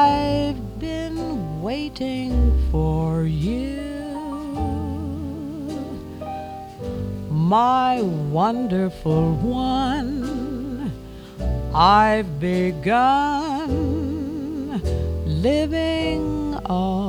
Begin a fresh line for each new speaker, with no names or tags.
I've been waiting for you, my wonderful one. I've begun living